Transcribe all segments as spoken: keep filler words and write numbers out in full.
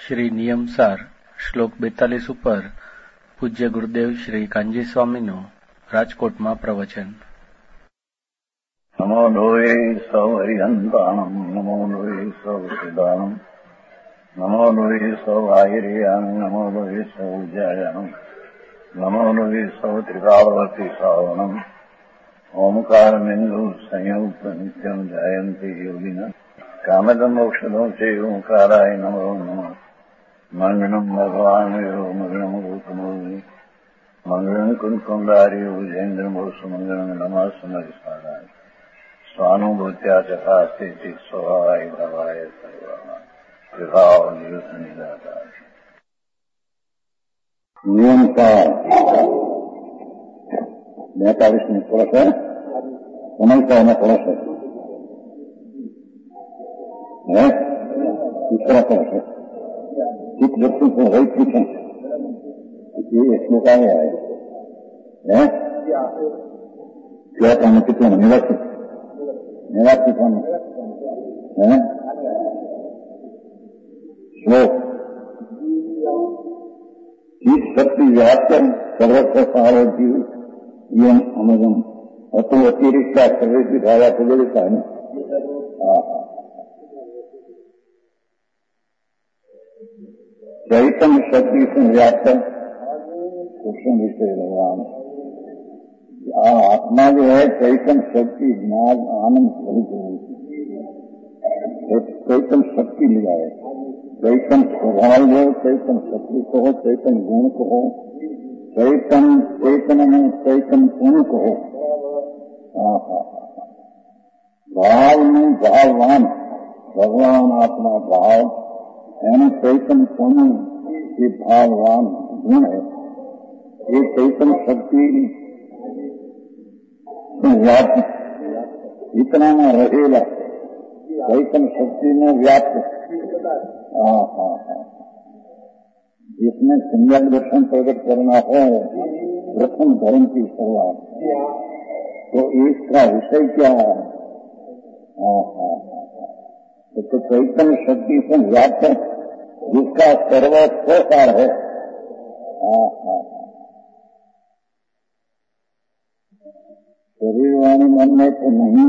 શ્રી નિયમસાર શ્લોક બેતાલીસ ઉપર પૂજ્ય ગુરુદેવ શ્રી કાંજી સ્વામીનું રાજકોટમાં પ્રવચન. નમો લોહે સૌ હરિહંતાણમ નમો લોહે સૌ સિદ્ધાણમ નમો લોહે સૌ આહિર્યાન નમો લોહે સૌ જયાન નમો લોહે સૌ ત્રિકાવતી શ્રાવણમ ઓમકાર બિંદુ સંયુક્ત નિત્યમ જયંતિ યોગિના કામદમ મોક્ષદો છે ઓંકારાય નમો નમઃ. મંગળમ ભગવાન મંગળમ ગૌતમોની મંગળમ કુંકુંડારી ભુજેન્દ્રમોષ મંગળમ નમઃ સમરિસારાય સ્વાનુભૂત્યા ચકાસ્તે સ્વભાવાય ભવાય સર્વા વિભાવ નિયુત નિરાકાર. નિયમસાર બેતાલીસની પુરુષ है समझता है पुरुष है तीसरा पुरुष है किस व्यक्ति को वही पूछे ये श्लोक आया है क्या कहना कितना निवासी निवासी कौन है श्लोक जिस शक्ति व्याप्त सर्वत्र सारो जीव ये अमजम अतो अतिरिक्त सर्वे दिखाया तो बोलता है चैतन्य शक्ति से व्याप्त कृष्ण विषय भगवान आत्मा जो है चैतन्य शक्ति ज्ञान आनंद स्वरूप चैतन्य शक्ति मिला है. चैतन्य स्वभाव हो, चैतन्य शक्ति कहो, चैतन्य गुण कहो, चैतन्य चैतन्य में चैतन्य गुण कहो. भाव में भाववान भगवान आत्मा भाव यानी चैतन्य पुण्य ये भाववान गुण है. ये चैतन्य शक्ति व्याप्त इतना में रहेगा चैतन्य शक्ति में व्याप्त. हाँ हाँ हाँ जिसमें सम्यक दर्शन प्रकट करना है प्रथम धर्म की शुरुआत तो इसका विषय क्या है. हाँ हाँ तो चैतन्य शक्ति से व्याप्त जिसका सर्वस्वसार है. हाँ हाँ शरीर वाणी मन में तो नहीं,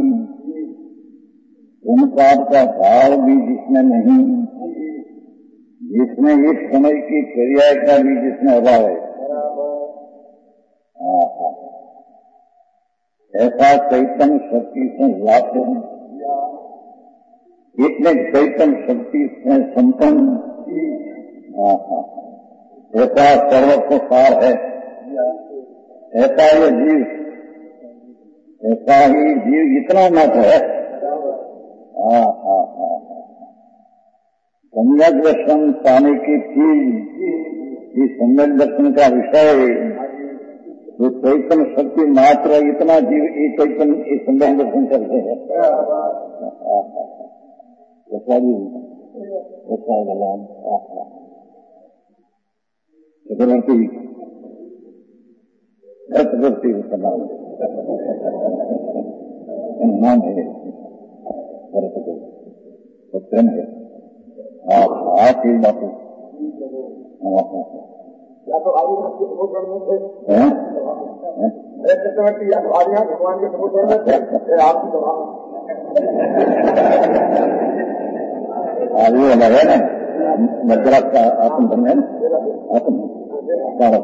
ओंकार का भाव भी जिसमें नहीं, जिसमें इस समय की क्रिया का भी जिसमें अभाव है. हाँ हाँ ऐसा चैतन्य शक्ति से व्याप्त है. इतने चैतन्य शक्ति से संपन्न ऐसा सर्वस्व सार है. ऐसा ये जीव ऐसा ही जीव इतना मत है. हाँ हाँ हाँ सम्यक दर्शन पाने की चीज ये सम्यक दर्शन का विषय जो चैतन्य शक्ति मात्र इतना जीव ये चैतन्य ये सम्यक दर्शन करते हैं. ऐसा भी ऐसा भगवान चक्रवर्ती चक्रवर्ती नाम नाम है प्रेम है. हाँ हाँ ठीक बात है. या तो आदि चक्रवर्ती या तो आदि भगवान के सपोर्ट आपकी सभा आदि अलग है ना मद्रास का आत्म धर्म है आत्म सारा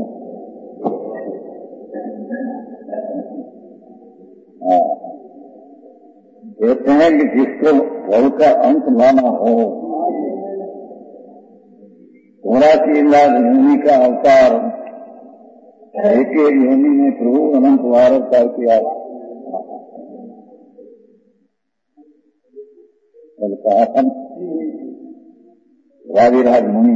कहते हैं कि जिसको भव का अंत लाना हो थोड़ा सी इलाज योनि का अवतार एक एक योनि में प्रभु अनंत बार अवतार किया. वादिराज मुनि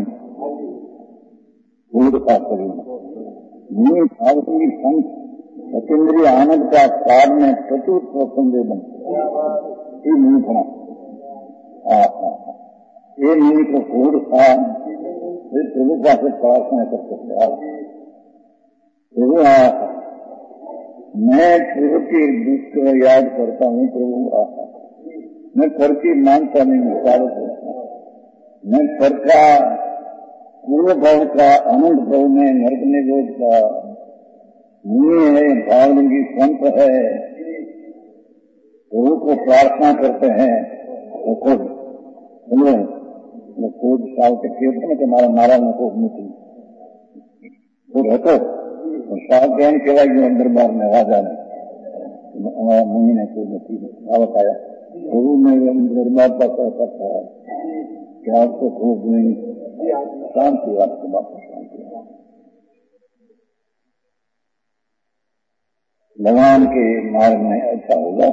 भूत का शरीर मुनि भावती संत सतेंद्रीय आनंद का सार में चतुर्थ संवेदन ये मुनि था. ये मुनि को घोड़ था प्रभु का से प्रार्थना कर सकते. प्रभु मैं प्रभु की दुख को याद करता हूँ. प्रभु मैं करके मानता नहीं विचार करता मैं पर का पूर्व भाव का अनंत भाव में नर्क निरोध का मुनि है, भावलिंगी संत है, प्रभु को प्रार्थना करते हैं तो खुद सुनो खुद साल के कीर्तन के मारा नारा में को मुझे खुद हटो तो साल के केवल दरबार में राजा ने मुनि ने खुद मुझे बताया प्रभु में दरबार का कहता था कि आपको खूब नहीं शांति आपको वापस शांति भगवान के मार्ग में अच्छा होगा।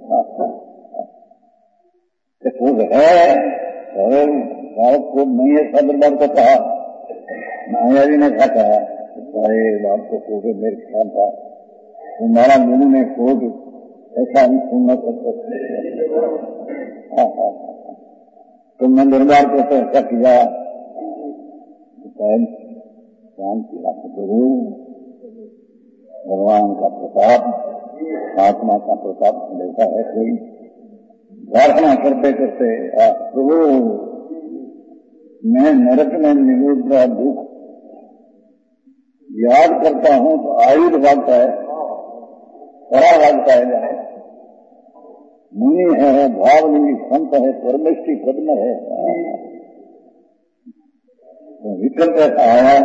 खुद है भारत को नहीं है दरबार को कहा नाया जी ने कहा साहेब आपको खुद मेरे ख्याल था तुम्हारा मुनि में खुद ऐसा नहीं सुनना सकते तो मैं दरबार को तो ऐसा किया शांति प्रभु भगवान का प्रताप आत्मा का प्रताप देता है कोई प्रार्थना करते करते प्रभु मैं नरक में निरोध का दुख याद करता हूं तो आयुध भागता है बड़ा भागता है जाए मुनि है भावलिंगी संत है परमेष्टि पद्म है तो विकल्प ऐसा आया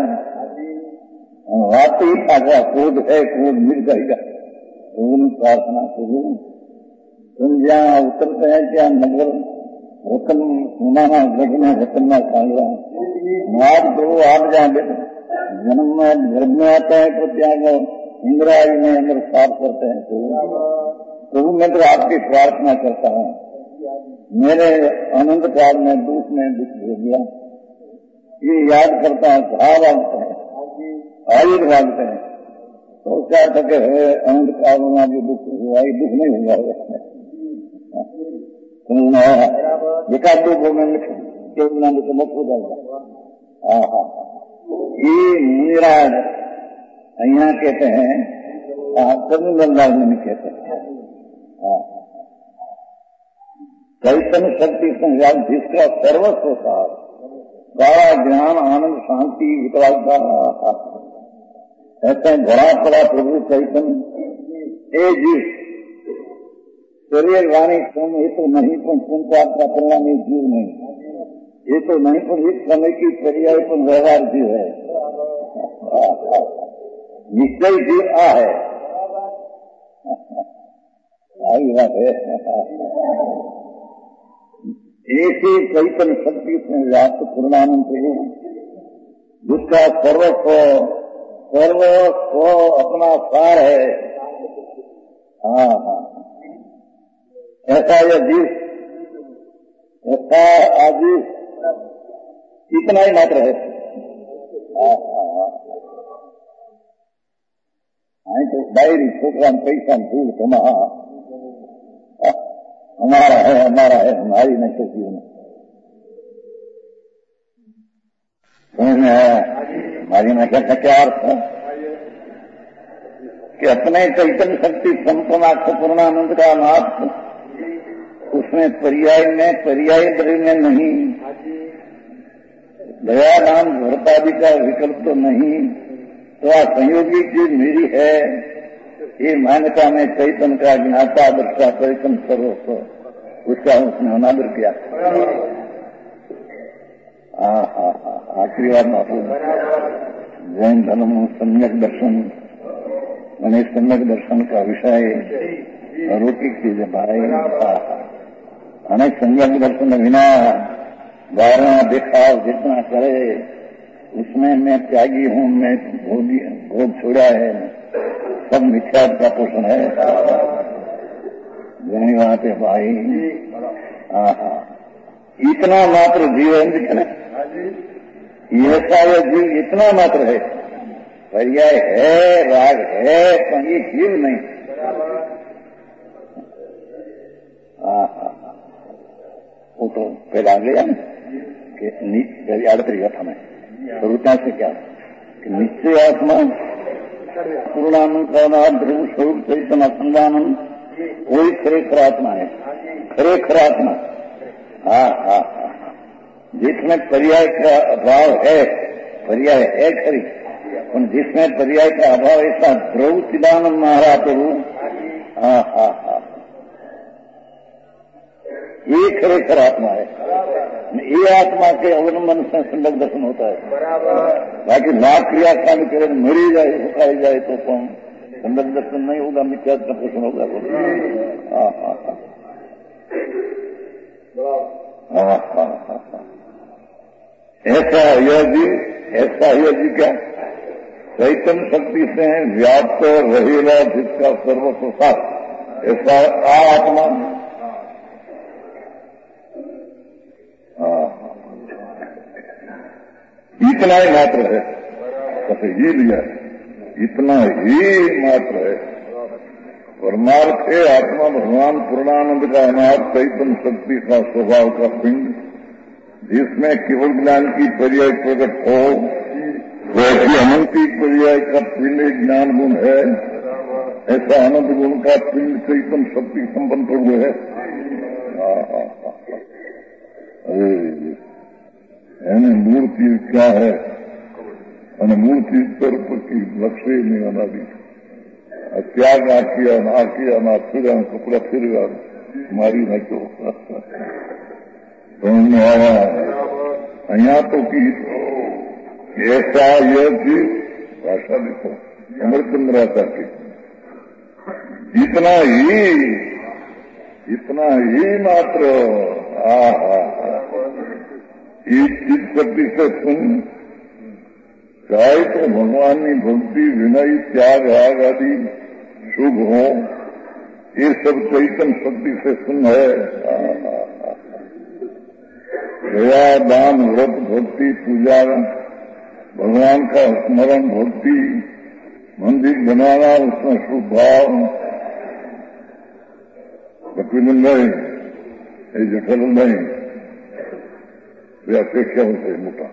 वाकई था क्रोध है क्रोध मिल जाएगा तो प्रार्थना करूं तुम जहाँ उतरते हैं क्या नगर रतन सुनाना गढ़ना रतनना सांगरा आज प्रभु आप जहाँ जन्म में गर्भ में आते हैं तो त्याग इंद्रायु में अंदर साफ करते हैं प्रभु मैं तो आपकी प्रार्थना करता हूँ मेरे अनंत काल में दुख में दुख हो गया ये याद करता है भाव भागते हैं आयुध भागते हैं तो क्या सके है अनंत काल में जो दुख हुआ ये दुख नहीं हुआ एकाध दो में केवल तो मुक्त हो जाएगा। हाँ हाँ ये मुनिराज यहाँ कहते हैं कविंदरदास मुनि कहते हैं चैतन्य शक्ति संज्ञान जिसका सर्वस्व सार सारा ज्ञान आनंद शांति विकलांगता ऐसे भरा पड़ा प्रभु चैतन्य ए जीव शरीर वाणी तुम ये तो नहीं तुम तुमको आपका परिणाम ये जीव नहीं ये तो नहीं तुम इस समय की पर्याय तुम व्यवहार जीव है निश्चय जीव आ है आई बात है एक ही चैतन्य शक्ति में व्याप्त पूर्णानंद प्रभु जिसका सर्वस्व सर्वस्व अपना सार है। हाँ हाँ ऐसा यह जीव ऐसा आजीव इतना ही मात्र है। हाँ हाँ हाँ तो डायरी छोकरा पैसा भूल कमा हमारा है हमारा है हमारी नहीं तो जीवन समझ में आया हमारी में क्या क्या अर्थ है कि अपने चैतन्य शक्ति संपन्ना पूर्णानंद का नाथ उसमें पर्याय में पर्याय द्रव्य में नहीं दयाराम भरतादि का विकल्प तो नहीं तो आ संयोगी चीज मेरी है ये मान्यता में चैतन्य का ज्ञाता दृष्टा चैतन्य सर्वस्व उसका उसने अनादर किया। हाँ हाँ हाँ आखिरी बात माफू जैन धर्म सम्यक दर्शन मैंने सम्यक दर्शन का विषय रोटी चीज भाई अनेक सम्यक दर्शन बिना बारह दिखाव जितना करे उसमें मैं त्यागी हूँ मैं भोगी भोग छोड़ा है सब मिथ्या का पोषण है यही बात है भाई। हाँ हाँ इतना मात्र जीवन ऐसा यह जीव इतना मात्र है पर्याय है राग है पर ये जीव नहीं। हाँ हाँ वो तो पहला आ गया कि अड़तरी कथा में स्वरूपता से क्या कि निश्चय आत्मा पूर्णानंद ध्रुव स्वरूप चैतन्य संदानंद वही खरे खरात्मा है खरे खरात्मा। हाँ हाँ हाँ जिसमें पर्याय का अभाव है, पर्याय है खरी, पर जिसमें पर्याय का अभाव ऐसा ध्रुव चिदानंद महाराज प्रभु, हा हा हा, ये खरेखर आत्मा है। ये आत्मा के अवलंबन से संडक दर्शन होता है। बाकी लाख क्रियाकांड करे मरी जाए, सुखाई जाए तो कौन संडक दर्शन नहीं होगा, मिथ्या दर्शन होगा। हाँ हाँ हाँ हाँ हाँ हाँ, ऐसा यह जीव, ऐसा यह जीव क्या चैतन्य शक्ति से व्याप्त रहेगा जिसका सर्वस्व साथ, ऐसा आत्मा। इतना ही मात्र है, बस ये लिया है, इतना ही मात्र है। परमार्थ है आत्मा भगवान पूर्णानंद का अनाथ चैतन्य शक्ति का स्वभाव का पिंड, जिसमें केवल ज्ञान की पर्याय प्रकट हो, वैसी अनंती पर्याय का पिंड ज्ञान गुण है। ऐसा अनंत गुण का पिंड चैतन्य शक्ति संपन्न प्रभु है। यानी मूल चीज क्या है, અને મૂળ ચીજ પર પછી લક્ષ્ય નહીં અનાદી ત્યાગ આખી આખી અને ફીરા કપડા ફેરવા મારી નાખ્યો તમને આવા અહીંયા તો की ऐसा यह चीज भाषा देखो अमृतचंद्रा की इतना ही इतना ही मात्र आ हा एक चीज शक्ति से सुन चाहे तो भगवान की भक्ति विनय त्याग राग आदि शुभ हो, ये सब चैतन्य शक्ति से सुन है। दया दान व्रत भक्ति पूजा भगवान का स्मरण भक्ति मंदिर बनाना उसमें शुभ भाव कपिल नहीं ये जठल नहीं वे अपेक्षा होते मोटा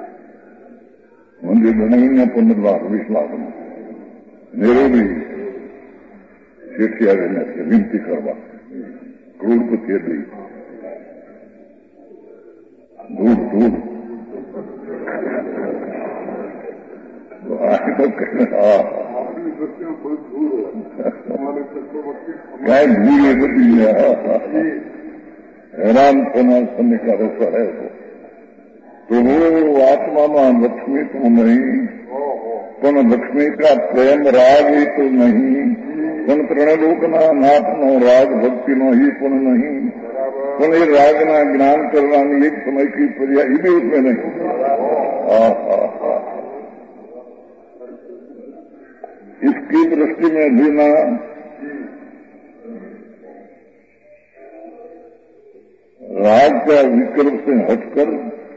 मंदिर बनाएंगे पंद्रह लाख बीस लाख में मेरे भी शेठिया रहने से विनती करवा करोड़पति दी दूर दूर तो आगे तो कहना क्या भूल है बदी हैरान होना करने का रसा है तो वो आत्मा में लक्ष्मी तो नहीं, पर लक्ष्मी का प्रेम राग ही तो नहीं, पण त्रणलोकना नाथ नो राग भक्ति नो ही पुन नहीं, पण ये राग ना ज्ञान करना एक समय की पर्याय भी उसमें नहीं। आ, आ, आ, इसकी दृष्टि में भी ना राग का विकल्प से हटकर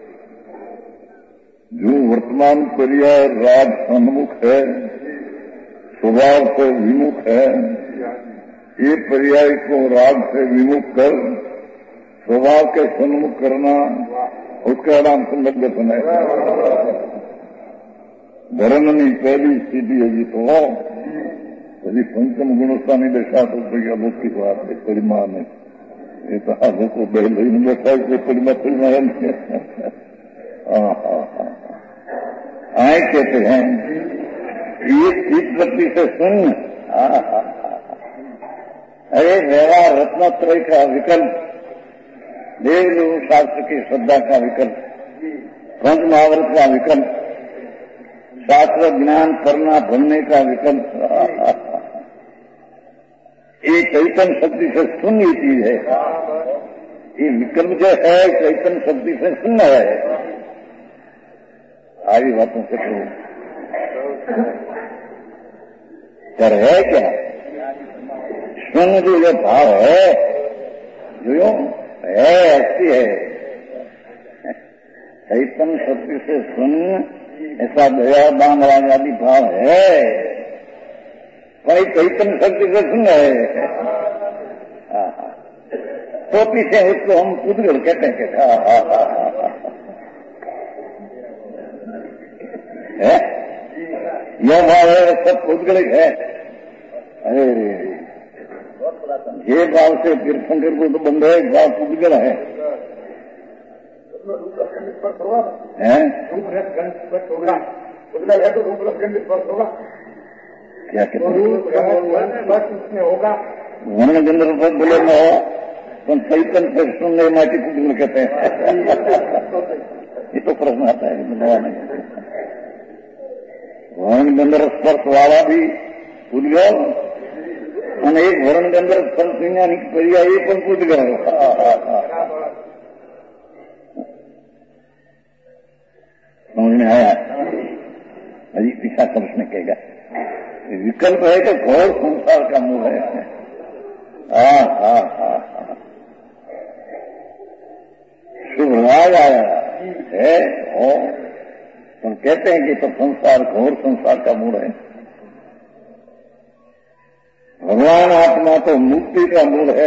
जो वर्तमान पर्याय राग सन्मुख है, स्वभाव से विमुख है, ये पर्याय को राग से विमुख कर स्वभाव के सन्मुख करना उसका नाम संगत दर्शन है। धर्मनी पहली स्थिति है तो यदि पंचम गुणस्थानी दशा तो भैया लोग की बात है परिमा में ये तो आगे को बहल ही बैठा है परिमा परिमा आए कहते हैं ये चित वृत्ति से सुन। अरे व्यवहार रत्नत्रय का विकल्प, देवदेव शास्त्र की श्रद्धा का विकल्प, पंच महाव्रत का विकल्प, शास्त्र ज्ञान करना बनने का विकल्प, ये चैतन्य शक्ति से सुन ये चीज है। ये विकल्प जो है चैतन्य शक्ति से सुनना है। आगे बातों से तो पर है क्या सुन जो जो भाव है जो है ऐसी है चैतन्य शक्ति से सुन ऐसा दया दान राग आदि भाव है, भाई चैतन्य शक्ति से सुन है तो पीछे उसको हम पुद्गल कहते हैं कहते है यह भाव है सब पुद्गलिक है। अरे ये भाव से तीर्थंकर को तो बंद है, भाव पुद्गल है। है क्या कहते होगा वर्ण गंध रूप बोले न हो तो चैतन से सुनने माटी पुद्गल कहते हैं। ये तो प्रश्न आता है नया नहीं। वर्ण गंध स्पर्श वाला भी पुद्गल और एक वर्ण गंध स्पर्श नहीं पर्याय ये पण पुद्गल। समझ में आया? अजी पीछा प्रश्न कहेगा विकल्प है कि घोर संसार का मूल है। हाँ हाँ हाँ हाँ शुभ राग आया है हो तुम कहते हैं कि तो संसार घोर संसार का मूल है। भगवान आत्मा तो मुक्ति का मूल है।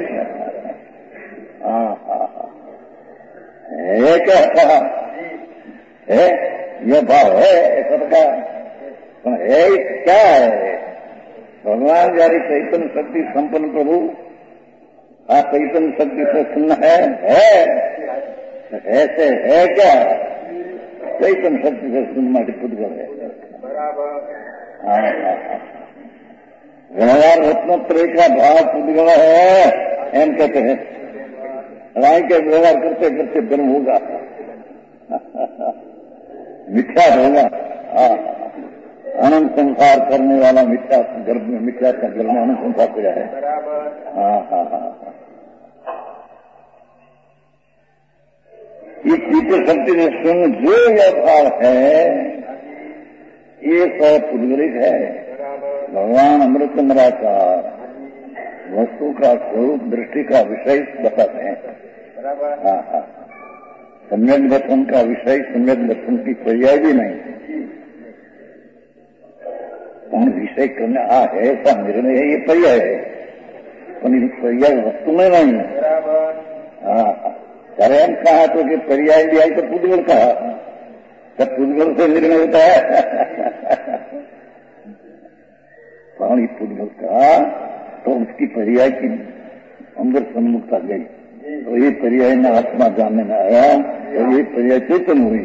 हाँ हाँ हाँ है क्या कहा है यह भाव है सबका है क्या है? भगवान जारी चैतन्य शक्ति संपन्न प्रभु आ चैतन्य शक्ति से सुनना है है ऐसे है क्या? चैतन्य शक्ति से सुनना पुद्गल है। हाँ हाँ हाँ व्यवहार रत्नत्रय का भाव पुद्गल है एम कहते हैं। राय के व्यवहार करते करते ब्रह्म होगा मिथ्या होगा। हाँ अनंत संसार करने वाला मिथ्या गर्भ में मिथ्या का गर्भ में अनंत संसार हो जाए। हाँ हाँ हाँ ये तीव्र शक्ति ने सुन जो यह भाव है ये सब पुद्गलिक है। भगवान अमृत निराकार वस्तु का स्वरूप दृष्टि का विषय बताते हैं। हाँ हाँ सम्यक दर्शन का विषय सम्यक दर्शन की पर्याय भी नहीं। विषय करने आ है ऐसा निर्णय है ये पर्याय है पर पर्याय वस्तु में नहीं। हाँ अरे हम कहा तो कि पर्याय भी आई तो पुद्गल कहा तब पुद्गल से निर्णय होता है। पानी पुद्गल कहा तो उसकी पर्याय की अंदर सम्मुखता गई तो ये पर्याय में आत्मा जानने में आया और ये पर्याय चेतन हुई।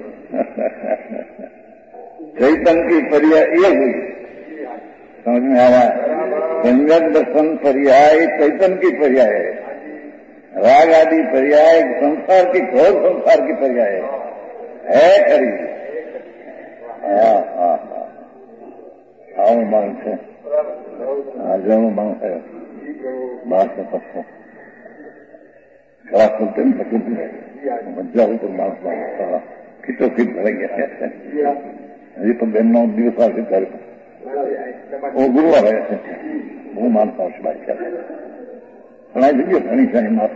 चैतन की पर्याय ये हुई समझ में आया? सम्यक दर्शन पर्याय चैतन की पर्याय है। राग आदि पर्याय संसार की घोर संसार की पर्याय है करी। हाँ हाँ हाँ आओ मांग से आ जाओ मांग है बात में पक्का खड़ा सुनते हैं पकड़ते मजा हो तो मांग मांग कितो कित भरेंगे अभी तो बहनों दिवस आगे कर वो गुरुवार है वो मानता हूँ बात कर बनाई दीजिए घनी घनी माफ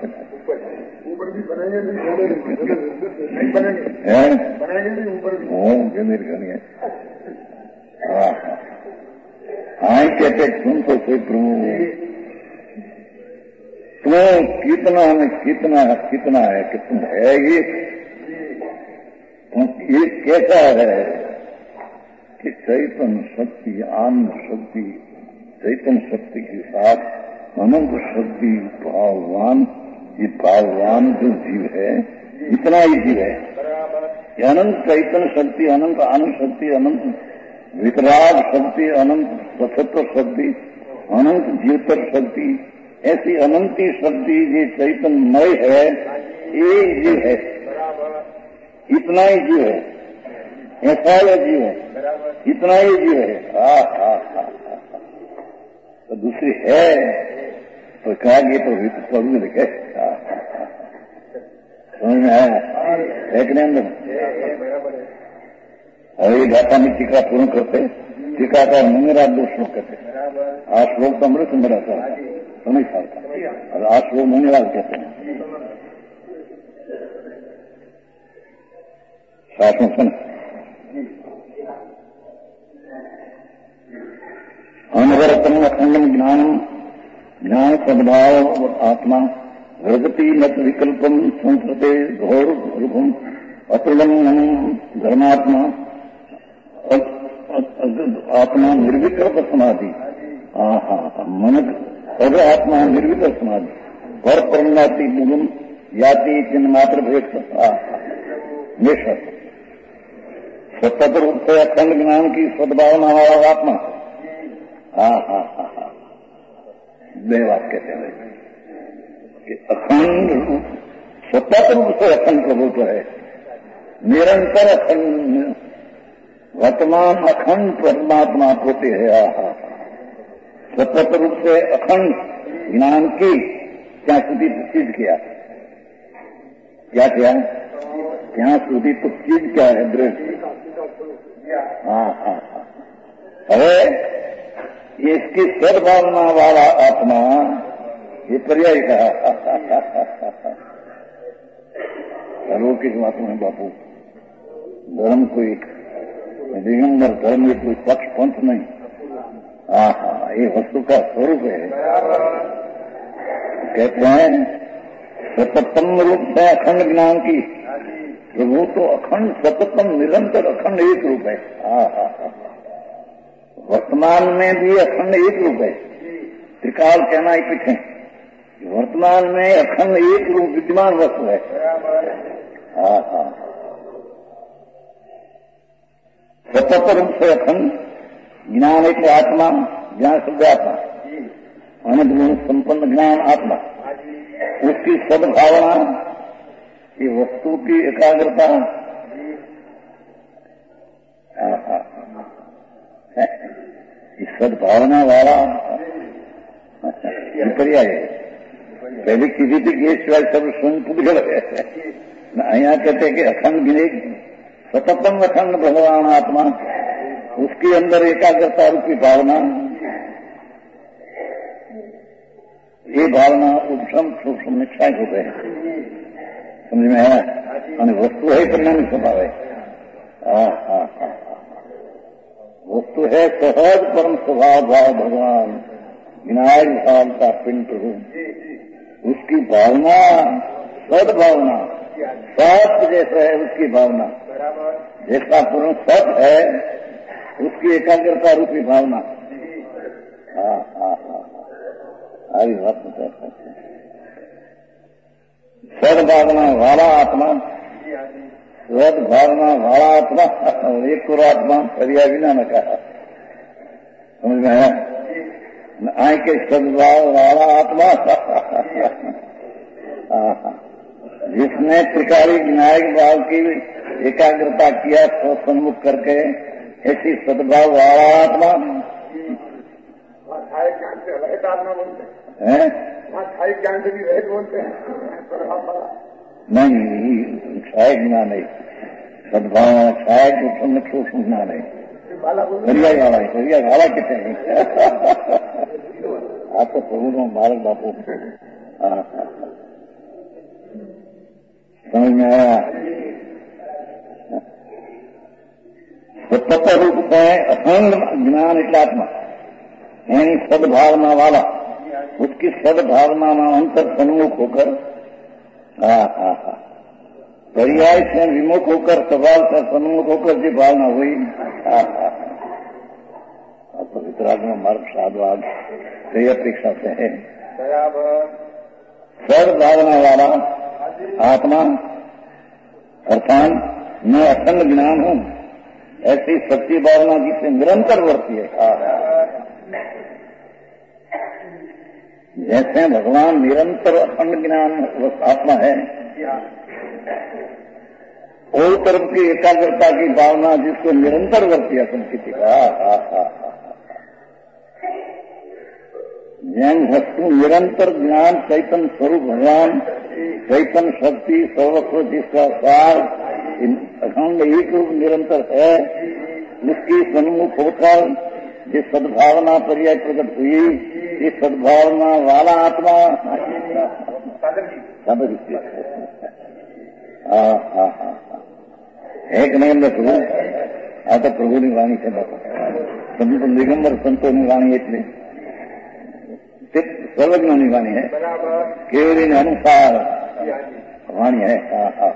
जमीर घनी है। हाँ हाँ कहते सुन तो से प्रभु तू कितना है कितना कितना है कि तुम है ये ये कैसा है कि चैतन्य शक्ति आनंद शक्ति चैतन्य शक्ति के साथ अनंत शक्ति भाववान ये भाववान जो जीव है इतना ही जीव है कि अनंत चैतन्य शक्ति अनंत आनंद शक्ति अनंत वितराग शक्ति अनंत सतत्व शक्ति अनंत जीवतर शक्ति ऐसी अनंती शक्ति ये चैतन्यमय है ये जीव है इतना ही जीव है ऐसा ही जीव है इतना ही जीव है। हा हा हा तो दूसरी है तो कहेंगे तो पढ़ू लिखे समझ में आया एक नहीं अंदर अरे गाता में टीका पूर्ण करते टीका का मंगरा दो श्लोक कहते आज श्लोक तो अमृत सुंदर आता है समझ सकता और आज श्लोक मंगराज कहते हैं शासन सुन अनवरतम अखंडम ज्ञानम ज्ञान सद्भाव और आत्मा प्रगति मत विकल्पम संस्कृते घोर रूपम अतुलम धर्मात्मा आत्मा निर्विकल्प समाधि मन अगर आत्मा निर्विकल्प समाधि पर परमाति मुगम जाति चिन्ह मात्र भेद मिश्र स्वतंत्र रूप से अखंड ज्ञान की सद्भावना वाला आत्मा। हाँ हाँ हाँ हाँ दे बात कहते हैं कि अखंड रूप स्वतंत्र रूप से अखंड प्रभुत्व है, निरंतर अखंड वर्तमान अखंड परमात्मा होते है। आहा स्वतंत्र रूप से अखंड ज्ञान की क्या स्तुति तो चीज किया, क्या क्या क्या स्तुति तो चीज क्या है दृढ़। हाँ हाँ हाँ अरे इसकी सद्भावना वाला आत्मा ये पर्याय कहा अलौकिक बातों में बापू धर्म कोई दिगंबर धर्म में कोई पक्ष पंथ नहीं। हाँ हाँ ये वस्तु का स्वरूप है। कहते हैं सततम रूप से अखंड ज्ञान की प्रभु तो अखंड सततम निरंतर अखंड एक रूप है। हाँ हाँ हाँ वर्तमान में भी अखंड एक रूप है। त्रिकाल कहना ही पीछे वर्तमान में अखंड एक रूप विद्यमान वस्तु है। हाँ हाँ स्वतंत्र रूप से अखंड ज्ञान एक आत्मा, ज्ञान शब्द आत्मा, अनंत गुण संपन्न ज्ञान आत्मा, उसकी सद्भावना, ये वस्तु की एकाग्रता, इस सद्भावना वाला पर्याय है। पहले किसी थी कि शिवाय सब स्वयं पुद्गल है, यहाँ कहते हैं कि अखंड विवेक सततम अखंड भगवान आत्मा, उसके अंदर एकाग्रता रूपी भावना, ये भावना उपशम सूक्ष्म निक्षाय हो गए समझ में है। और वस्तु है परिणामी स्वभाव है। हाँ हाँ हाँ वस्तु है सहज परम स्वभाव भाव भगवान विनायक भाव का पिंड प्रभु, उसकी भावना सद्भावना सत्य जैसा है उसकी भावना, जैसा पूर्ण सत्य है उसकी एकाग्रता रूपी भावना। हाँ हाँ हाँ हरी बात सद्भावना वाला आत्मा, सद्भावना वाला आत्मा एक और आत्मा पर्याय बिना न कहा समझ में है। आय के सद्भाव वाला आत्मा जिसने त्रिकाली विनायक भाव की एकाग्रता किया तो सन्मुख करके, ऐसी सद्भाव वाला आत्मा है। ज्ञान से भी वैध बोलते हैं नहीं, क्षायक ज्ञान नहीं, सद्भावना क्षायक उत्पन्न सूक्ष्म ज्ञान है। पर्याय वाला है, पर्याय वाला कितने हैं आप तो प्रभु को भारत बापू समझ में आया। स्वतंत्र रूप से अखंड ज्ञान इतलात्मा यानी सद्भावना वाला, उसकी सद्भावना में अंतर सन्मुख होकर हाँ हाँ हाँ पर्याय से विमुख होकर सवाल से सन्मुख होकर जो भावना हुई। हाँ हाँ अब तो वितराग मार्ग साधवाद कई अपेक्षा से है। सद्भावना वाला आत्मा अर्थात मैं अखंड ज्ञान हूँ, ऐसी सच्ची भावना जिससे निरंतर वर्ती है। जैसे भगवान निरंतर अखंड ज्ञान आत्मा है, और तरफ की एकाग्रता की भावना जिसको निरंतर वर्ती है संस्कृति का। जैन वस्तु निरंतर ज्ञान चैतन्य स्वरूप भगवान चैतन्य शक्ति सर्वस्व जिसका सार अखंड एक रूप निरंतर है, उसकी सन्मुख होकर जिस सद्भावना पर्याय प्रकट हुई, इस सद्भावना वाला आत्मा एक नहीं प्रभु आ तो प्रभु ની વાણી છે બાપા સમજી તો દિગંબર સંતોની વાણી એટલે તે સર્વજ્ઞની વાણી है, केवली अनुसार वाणी है। हाँ हाँ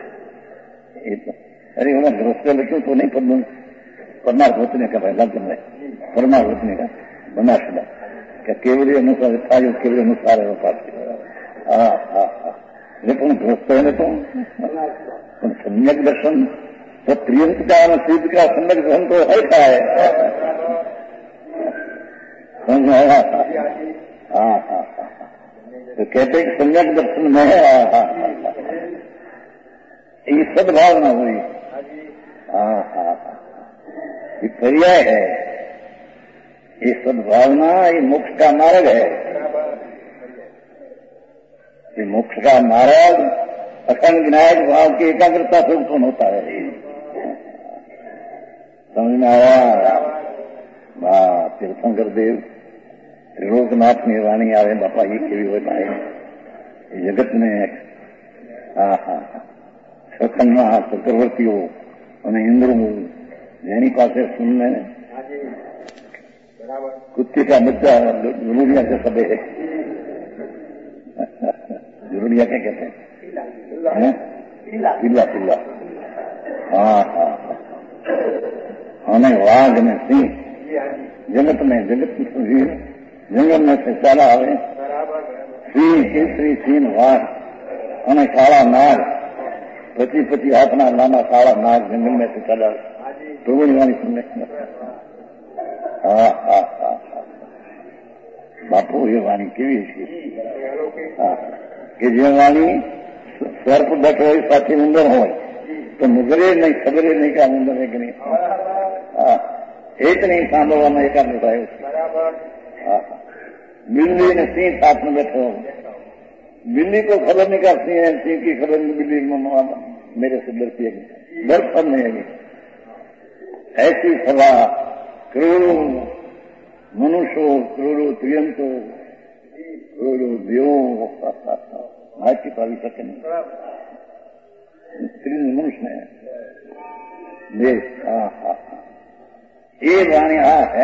अरे उन्हें गृहस्थ लिखूं तो नहीं पढ़ परमार होतने का पहला जन्म है, परमार होतने का बना शुदा क्या केवली अनुसार था जो केवली अनुसार है वो पाठ। हाँ हाँ हाँ ये पण ग्रस्त है तो पण सम्यक दर्शन तो त्रियंत का सिद्ध का सम्यक दर्शन तो है क्या है? समझ में आया? हाँ हाँ हाँ तो कहते कि सम्यक दर्शन में है। हाँ हाँ ये सद्भावना हुई। हाँ हाँ ये पर्याय है। ये सद्भावना ये मोक्ष का मार्ग है। ये मोक्ष का मार्ग अखंड विनायक भाव की एकाग्रता से उत्पन्न होता है। समझ में आया? वाह तीर्थंकर देव त्रिलोकनाथ में वाणी आवे बापा ये केवी होता है जगत में। हाँ हाँ સખનના ચક્રવર્તીઓ અને ઇન્દ્રમુ જેની પાસે સુનને कुत्ते का बच्चा जुलूरिया के सबे है। जुलूरिया क्या कहते हैं? पिल्ला पिल्ला। हाँ हाँ हाँ वाघ में सिंह जगत में जगत में जंगल में से चाला आवे सिंह केसरी सिंह वाघ અને કાળા નાગ पची पची हाथना नाना काला नाग जंगल में से चला प्रभुनी वाणी सुनने। हाँ हाँ हाँ बापू ये वाणी केवी हाँ कि जे वाणी सर्प बैठो हो साथी उंदर हो तो मुगरे नहीं खबरे नहीं का उंदर है कि नहीं। हाँ एक नहीं सांभळवाना एकाग्रता है। हाँ बिल्ली ने सिंह साथ में बैठो बिल्ली को खबर नहीं का सिंह है सिंह की खबर नहीं बिल्ली मेरे से डरती है डर पर नहीं है। ऐसी सभा करोड़ों मनुष्यों करोड़ों त्रियंतो करोड़ों देवों भाई की पाली सके नहीं स्त्री मनुष्य ने देश। हाँ हाँ ये वाणी आ है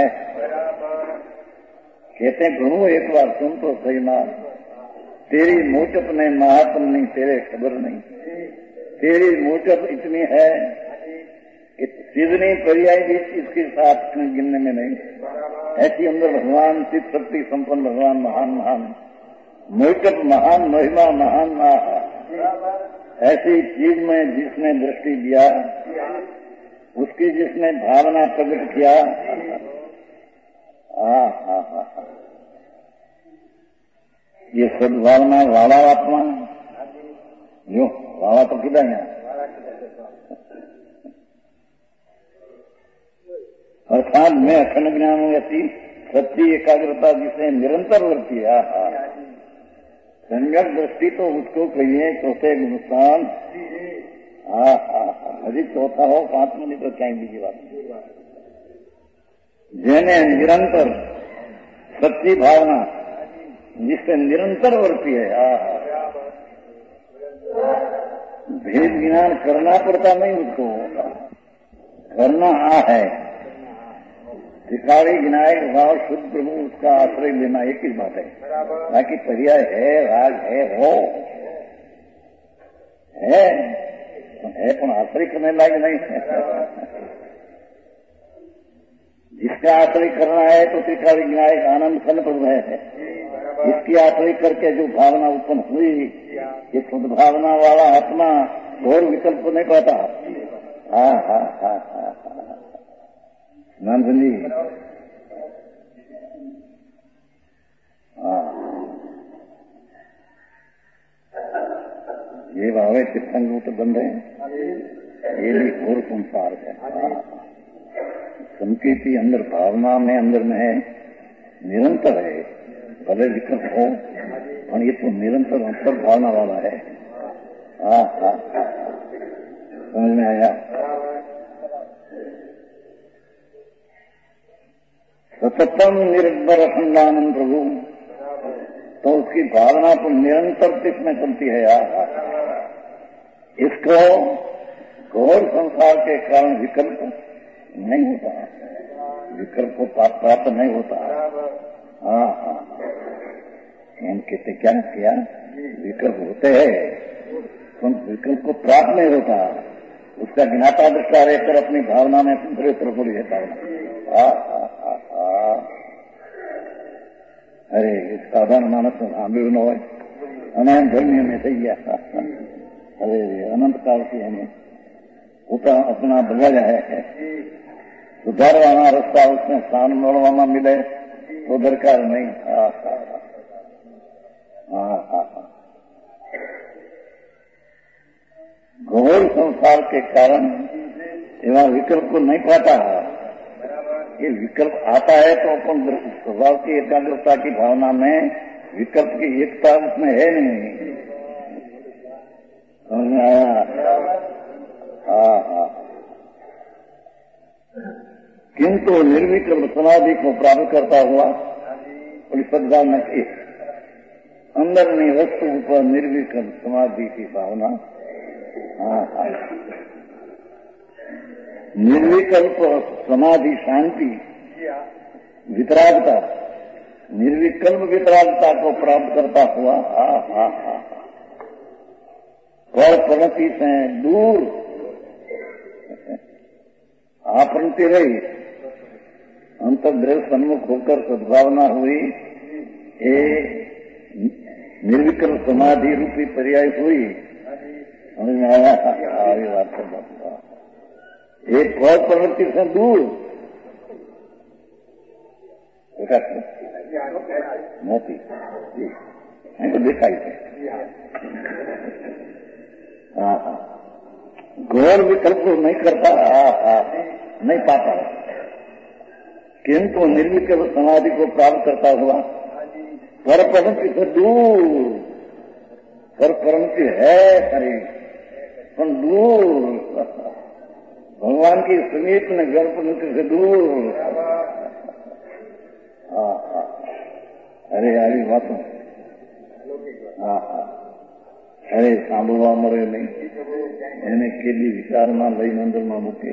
कहते हैं घणो एक बार सुन तो सही ना तेरी मोचप ने महात्म नहीं तेरे खबर नहीं। तेरी मोचप इतनी है कि सिद्धनी पर्याय भी इसके साथ गिनने में नहीं। ऐसी अंदर भगवान चित्त शक्ति संपन्न भगवान महान महान मोचप महान महिमा महान महा ऐसी चीज में जिसने दृष्टि दिया उसकी जिसने भावना प्रकट किया। हाँ हाँ हाँ ये सद्भावना वाला आत्मा जो वाला तो किधर है अर्थात मैं अखंड ज्ञान व्यक्ति सच्ची एकाग्रता जिसे निरंतर वर्ती है। सम्यक दृष्टि तो उसको कहिए चौथे गुणस्थान। हाँ हाँ अभी चौथा हो पांच मिनट तो क्या बीजी बात जेने निरंतर सच्ची भावना जिससे निरंतर वर्ती है। भेद ज्ञान करना पड़ता नहीं उसको करना आ है त्रिकाली विनायक भाव शुद्ध प्रभु उसका आश्रय लेना एक ही बात है। बाकी पर्याय है राग है हो है है पण आश्रय करने लायक नहीं है। जिसका आश्रय करना है तो त्रिकाली विनायक आनंद खंड प्रभु है। इसकी आश्रय करके जो भावना उत्पन्न हुई ये सद्भावना वाला आत्मा और विकल्प नहीं पाता। हाँ हाँ हाँ हाँ नंदन जी हाँ ये भावे चित्तंगूत बंद है ये भी घोर संसार है। संकेती अंदर भावना में अंदर में है निरंतर है भले विकल्प हो और ये तो निरंतर अंतर भावना वाला है। हाँ हाँ समझ में आया? सततम निर्भर अखंडानंद प्रभु तो उसकी भावना तो निरंतर किसमें चलती है यार। इसको घोर संसार के कारण विकल्प नहीं होता विकल्प को प्राप्त नहीं होता। हाँ हाँ हम कहते क्या किया विकल्प होते हैं तो विकल्प को प्राप्त नहीं होता उसका ज्ञाता दृष्टा रहकर अपनी भावना में पूरे प्रफुल्ल रहता है। अरे इस साधारण मानस में सामने न हो अनंत धर्मी में થઈ ગયા. अरे अनंत काल से हमें उतना अपना बदल है सुधारवाना रस्ता उसमें स्थान મળવામાં मिले तो दरकार नहीं. हाँ हाँ हाँ हाँ घोर संसार के कारण एवं विकल्प को नहीं पाता है. ये विकल्प आता है तो अपन स्वभाव की एकाग्रता की भावना में विकल्प की एकता उसमें है नहीं. समझ में आया? हाँ हाँ किंतु निर्विकल्प समाधि को प्राप्त करता हुआ परिपद्धा न की अंदर में वस्तु पर निर्विकल्प समाधि की भावना. हाँ हाँ निर्विकल्प समाधि शांति वितरागता निर्विकल्प वितरागता को प्राप्त करता हुआ. हाँ हाँ हाँ पर प्रणति से दूर आपरणती रही अंतर्दृढ़ सन्मुख होकर सद्भावना हुई. ये निर्विकल्प समाधि रूपी पर्याय हुई. समझ में आया? आगे बात कर सकता एक और प्रवृत्ति से दूर मोती तो देखा ही हाँ हाँ घोर विकल्प नहीं करता. हाँ हाँ नहीं पाता किंतु निर्विकल्प समाधि को प्राप्त करता हुआ पर प्रवृत्ति से दूर पर प्रवृत्ति है करीब पर दूर भगवान की समीप में गणपति से दूर. हाँ हाँ अरे यारी बातों हाँ हाँ अरे સાંભળવા મળે નહીં એને કેટલી વિચારમાં લઈને અંદરમાં મૂકી.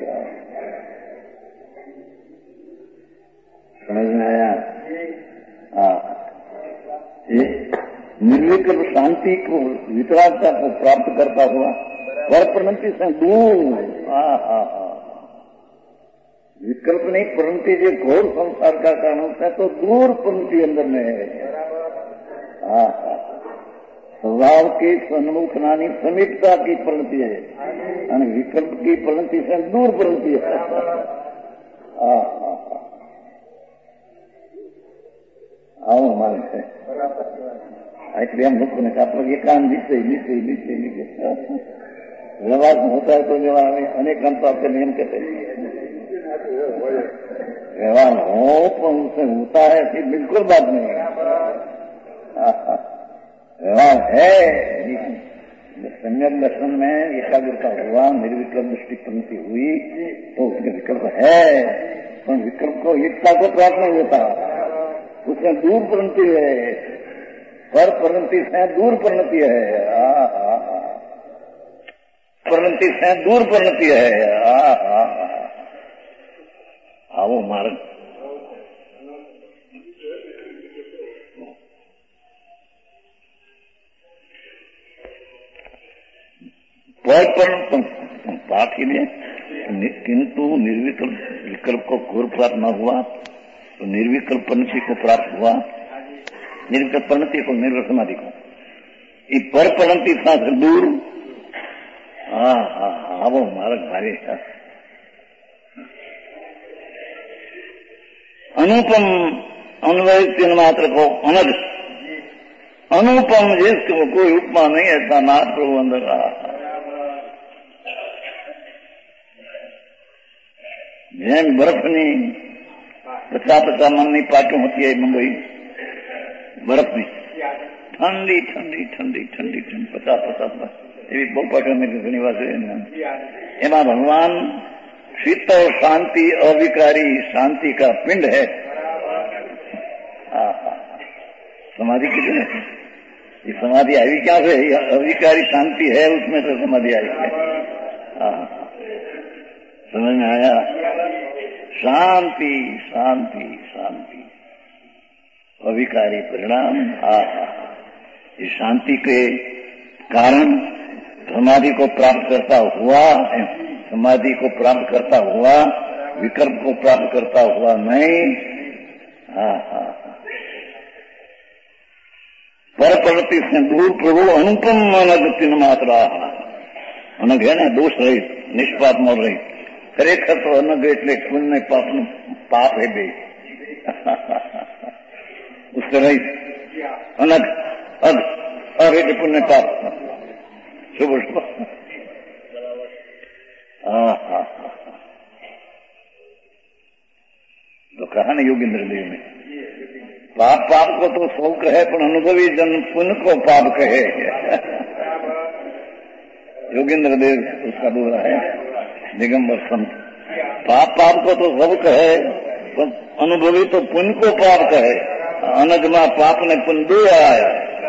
समझ में आया? हाँ ये निर्विकल्प शांति को वितरागता को प्राप्त करता हुआ पर प्रणति से दूर. हाँ हाँ हाँ विकल्प नहीं प्रणति जो घोर संसार का कारण होता है तो दूर प्रणति अंदर में है. हाँ हाँ स्वभाव की सन्मुख नानी समीपता की प्रणति है और विकल्प की प्रणति से दूर प्रणति है. हाँ हाँ हाँ आओ हमारे से इसलिए हम लोग ने कहा ये काम नीचे नीचे नीचे नीचे व्यवहार होता है तो व्यवहार में अनेक अंत आपके नियम कहते हैं. व्यवहार हो तो उनसे होता है कि बिल्कुल बात नहीं है. व्यवहार है सम्यक दर्शन में एकाग्रता हुआ निर्विकल्प दृष्टि प्रणति हुई तो उसके विकल्प है तो विकल्प को एकता को प्राप्त नहीं होता. उसमें दूर प्रणति है पर प्रणति से दूर प्रणति है. हाँ हाँ हाँ प्रणति से दूर प्रणति है. हाँ हाँ हाँ आओ मार्ग पाठ के लिए किंतु निर्विकल्प विकल्प को घोर प्राप्त न हुआ तो निर्विकल्प प्रणति को प्राप्त हुआ. निर्विकल्प प्रणति को निर्विकल्प समाधि को ये पर प्रणति था दूर. हाँ हाँ हाँ वो मार्ग भारी है. अनुपम अन्वय तीन मात्र को अनग अनुपम जिसको कोई उपमा नहीं ऐसा नाथ प्रभु अंदर रहा. જેમ બરફની પચાસ પચાસ મણની પાટો હતી એ મુંબઈ બરફની ઠંડી ઠંડી ઠંડી ઠંડી ઠંડી પચાસ પચાસ એવી બહુ પાટો મેં ઘણી વાર જોઈ. એમાં ભગવાન शीतल शांति अविकारी शांति का पिंड है. समाधि कितने ये समाधि आई क्या है? अविकारी शांति है उसमें तो समाधि आई है. समझ में आया? शांति शांति शांति अविकारी परिणाम. इस शांति के कारण समाधि को प्राप्त करता हुआ समाधि को प्राप्त करता हुआ विकल्प को प्राप्त करता हुआ नहीं. हाँ हाँ पर प्रवृत्ति से दूर प्रभु अनुपम अनग तीन मात्रा अनग है ना, दोष रहित, निष्पाप और रहित। खरेखर तो अनग એટલે પુણ્ય પાપનું પાપ હે બે उससे रहित अनग अग और एक पुण्य पाप शुभ शुभ। तो कहा ना योगेंद्र देव में, पाप पाप को तो सौ कहे पर अनुभवी जन पुण्य को पाप कहे। योगेंद्र देव उसका दोहरा है, दिगंबर संत। पाप पाप को तो सब कहे पर अनुभवी तो पुण्य को पाप कहे। अनग में पाप ने पुण्य दो आया।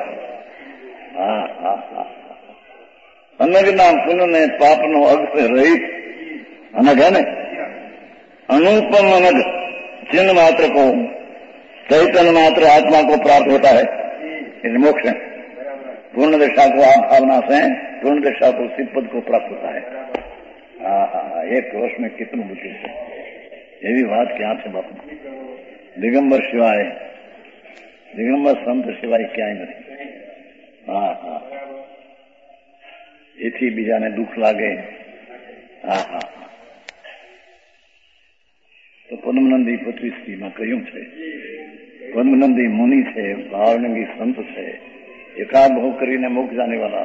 अनग ना पुण्य ने पाप नो अग से रहित अनग है न, अनुपम अनग चिन्ह मात्र को चैतन्य मात्र आत्मा को प्राप्त होता है, इस मोक्ष पूर्ण दशा को आप भावना से पूर्ण दशा को सिद्धपद को प्राप्त होता है। हाँ, एक वर्ष में कितनी बुद्धि है, ये भी बात क्या है बापू। दिगंबर सिवाय, दिगंबर संत सिवाय क्या ही नहीं। हाँ हाँ, एथी बीजाने दुख लागे। हाँ हाँ, तो पद्मनंदी पच्चीस में कहूं छे, पद्मनंदी मुनि छे, भावनंगी संत छे, एकाद भाव करीने मोक्ष जाने वाला।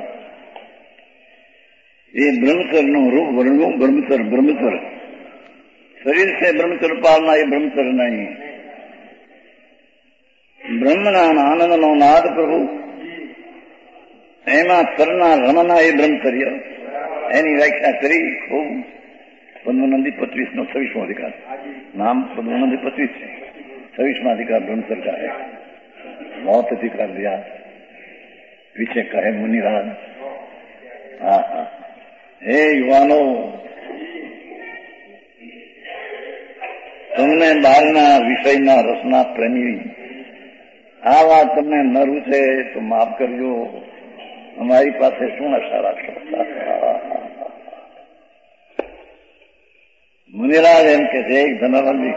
ये ब्रह्मचर्य नो रूप वर्णो ब्रह्मचर्य ब्रह्मचर्य शरीर से ब्रह्मचर्य पालना, ये ब्रह्मचर्य नहीं। ब्रह्मनाम आनंद नो नाद प्रभु एमा करना रमना ये ब्रह्मचर्य। एनी व्याख्या करी खूब पद्मनंदी पच्चीस नो छवीसमो अधिकार, नाम पद्मनंदी पच्चीस है, छवीसमा अधिकार ब्रह्मचर्य का है। बहुत अधिकार दिया, पीछे कहे मुनिराज। हाँ हाँ, हे युवानो, તમને બહારના વિષયના રસના પ્રેમી આ વાત તમને ન રૂચે તો માફ કરજો, અમારી પાસે શું આશા રાખશો। મુનિરાજ એમ કે છે, એક ધનાનંદી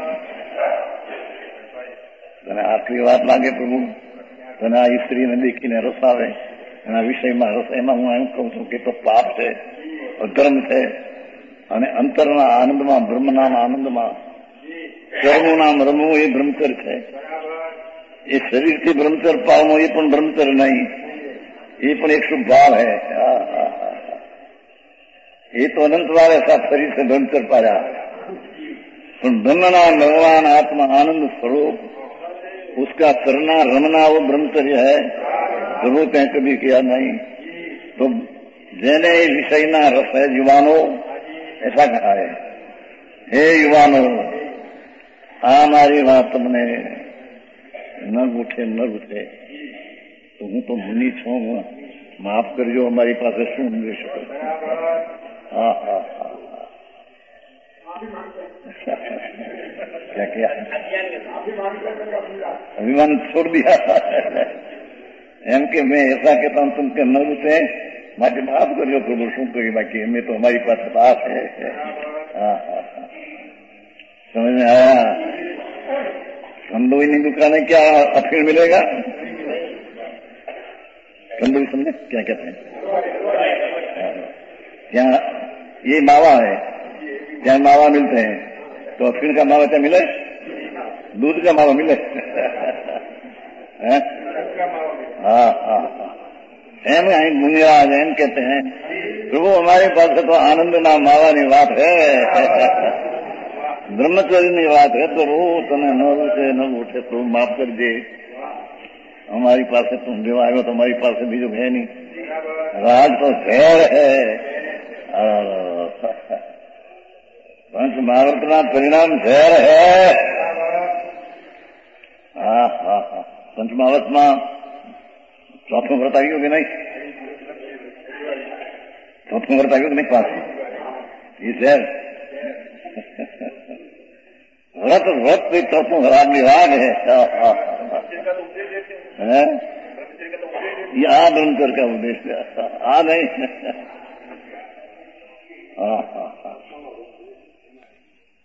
તને આટલી વાત લાગે પ્રભુ, તને આ સ્ત્રીને દેખીને રસ આવે, એના વિષયમાં રસ, એમાં હું એમ કહું છું કે તો પાપ છે, અધર્મ છે, અને અંતરના આનંદમાં બ્રહ્મના આનંદમાં કર્મનું નામ રમવું એ બ્રહ્મચર્ય છે। એ શરીરથી બ્રહ્મચર્ય પામવું એ પણ બ્રહ્મચર્ય નહીં, એ પણ એક શુભ ભાવ है। ये तो अनंत बार ऐसा शरीर से ब्रह्मचर्य पाया, पर ब्रह्मना भगवान आत्मा आनंद स्वरूप उसका करना रमना वो ब्रह्मचर्य है। प्रभु तय कभी किया नहीं। तो जेने विषय ना रस है युवानो, ऐसा कहा है, हे युवानो आ मारी बात तुमने न उठे न उठे तो हूँ तो मुनि छू, माफ करजो, हमारी पास शू मिली शको। हाँ हाँ हाँ, क्या किया, अभिमान छोड़ दिया। एम के मैं ऐसा कहता हूँ तुम के न रुचे, बाकी माफ करजो प्रभु, शू करी, बाकी हमें तो हमारी पास पाप है। हाँ हाँ हाँ, समझ में आया। कंदोई की दुकान है, क्या अफीण मिलेगा? कंदोई समझे क्या कहते हैं? क्या ये मावा है, क्या मावा मिलते हैं, तो अफीण का मावा क्या मिले? दूध का मावा मिले। हाँ हाँ हाँ, एम मुनिराज एम कहते हैं, प्रभु हमारे पास तो आनंद ना मावा नी बात है, ब्रह्मचर्य ની વાત है। तो रो तने न उठे न उठे तो माफ कर दे, हमारी पास तुम जो आयो तो हमारी पास बीजो है नहीं, राज तो झेर है। पंच महावृतना परिणाम झेर है। हाँ हाँ हाँ, पंच महावृत में चौथों व्रत આવ્યું કે नहीं? चौथों व्रत આવ્યું કે नहीं पास? ये झेर व्रत व्रत भी चौथों राग विभाग है। ये आ ब्रह्मचर्य का उद्देश्य आ नहीं।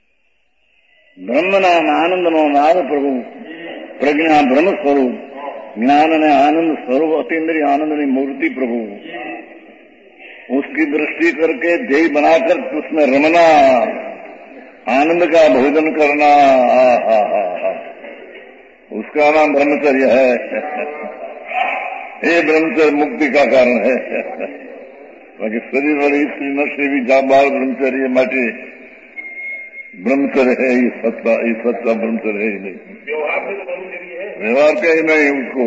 ब्रह्म नाम आनंद नो नाद प्रभु प्रज्ञा ब्रह्म स्वरूप ज्ञान ने आनंद स्वरूप अतीन्द्रिय आनंद ने मूर्ति प्रभु, उसकी दृष्टि करके ध्येय बनाकर उसमें रमना, आनंद का भोजन करना, आ, आ, आ, आ, उसका नाम ब्रह्मचर्य है। ये ब्रह्मचर्य मुक्ति का कारण है। बाकी शरीर वाली स्त्री नशे भी जाबार ब्रह्मचर्य माटे ब्रह्मचर्य है, ये सच्चा ये सच्चा ब्रह्मचर्य है ही नहीं। व्यवहार का ही नहीं उसको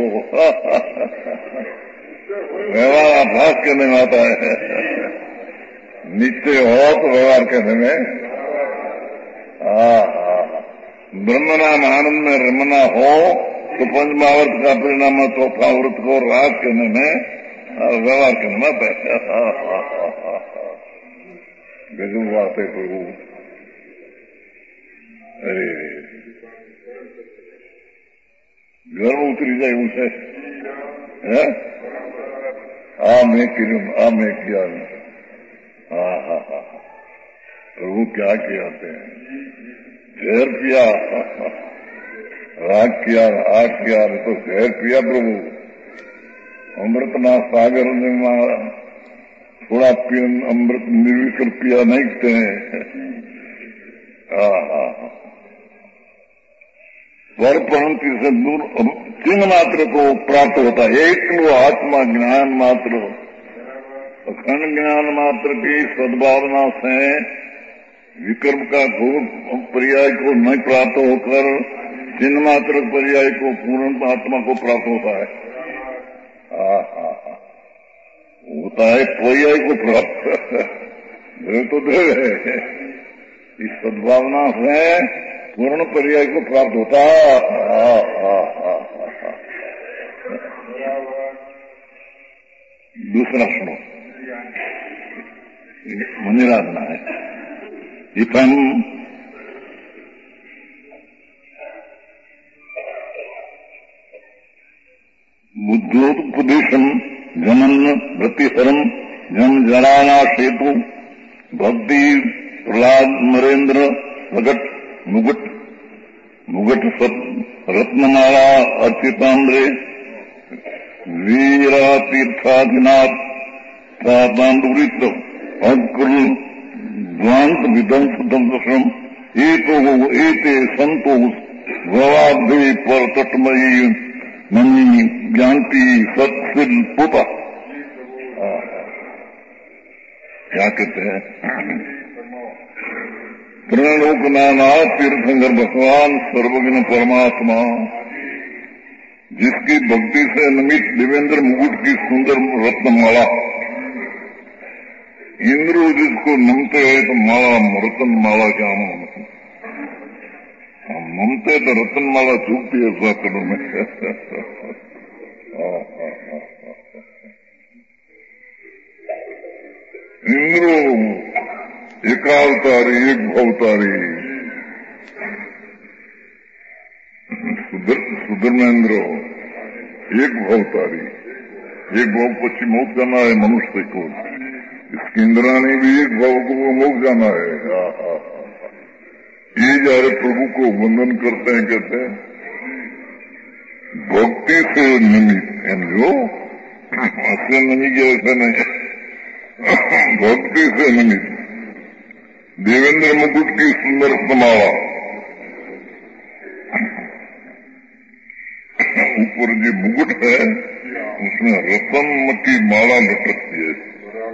व्यवहार आभास करने में आता है। निश्चय हो तो व्यवहार करने में ब्रह्म नाम आनंद में रमना हो तो पंचमावर्त का परिणाम चौथा व्रत को राज करने में व्यवहार करने में आता है। गजब बात है प्रभु। अरे घर उतरी जाए उसे है? आ मैं किरूं, आ मैं किया। हा हा हा प्रभु क्या किया थे? जहर पिया, राग किया, आग किया तो जहर पिया प्रभु। अमृत ना सागर ने मारा, थोड़ा पिया अमृत निर्विकर पिया नहीं कहते हैं। हा हा पर परंतु से दूर चिन्ह मात्र को प्राप्त होता है। एक वो आत्मा ज्ञान मात्र, अखंड ज्ञान मात्र की सद्भावना से विकल्प का घोर पर्याय को नहीं प्राप्त होकर चिन्ह मात्र पर्याय को पूर्ण आत्मा को प्राप्त होता है। हा हा होता है पर्याय को प्राप्त देव तो देव है। इस सद्भावना से पूर्ण पर्याय को प्राप्त होता है। दूसरा सुनो, मंदिराधना है। इतम बुद्धोपदेशम जनन प्रतिहरम जन जराना सेतु भक्ति प्रहलाद नरेंद्र प्रगट मुगट मुगट सत रत्नमाला अर्चितांद्रे वीरा तीर्थाधिनाथ सादांडुरित अग्र द्वांत विध्वंस दंश्रम एतो एते संतो गवाब्धि पर तटमयी मनी ज्ञानती सत्सिल पुता। क्या कहते हैं? प्रणलोक नाना तीर्थंकर भगवान सर्वज्ञ परमात्मा, जिसकी भक्ति से निमित्त देवेंद्र मुकुट की सुंदर रत्नमाला, इंद्र जिसको नमते है तो माला रतन माला क्या नाम, ममते तो रतन माला चूकती है साकड़ों में। इंद्रो एकावतारी एक भवतारी सुधर्मेंद्र एक भवतारी, एक भव पश्चिम मोक्ष जाना है मनुष्य को, इसकी इंद्राणी भी एक भव को मोक्ष जाना है। हा हा ये जारे प्रभु को वंदन करते हैं, कहते हैं भक्ति से निमित्त जो ऐसे नहीं गया, ऐसे नहीं, भक्ति से निमित्त देवेंद्र मुकुट की सुंदर माला, ऊपर जो मुकुट है उसमें रतन की माला लटकती है।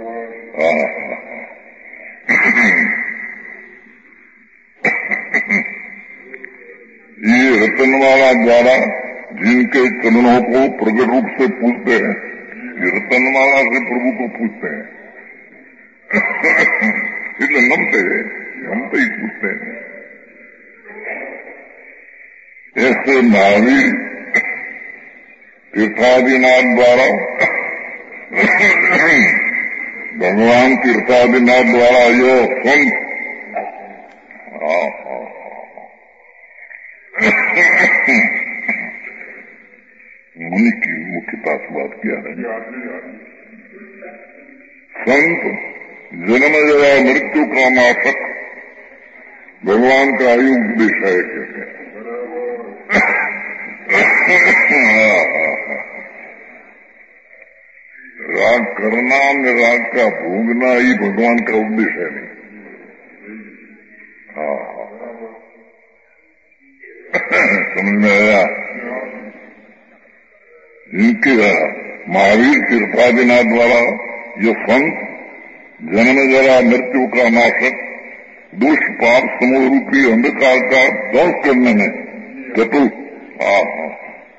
ये रतनमाला द्वारा जिनके चरणों को प्रगट रूप से पूजते हैं, ये रतनमाला से प्रभु को पूजते हैं। इसलिए नमते नमते ही पूछते हैं। ऐसे महावीर तीर्थादिनाथ द्वारा भगवान तीर्थादिनाथ द्वारा यो संत मुनि की मुख्यता से बात किया है। संत जन्म जरा मृत्यु का नाशक भगवान का आयु उपदेश है, कहते हैं। राग करना और राग का भोगना ही भगवान का उद्देश्य है नहीं। हाँ समझ में आया? इनके महावीर कृपादिनाथ द्वारा ये संत जन्म जरा मृत्यु का नाशक दुष्ट पाप समूह रूपी अंधकार का ध्वंस करने में चतुर। हाँ हाँ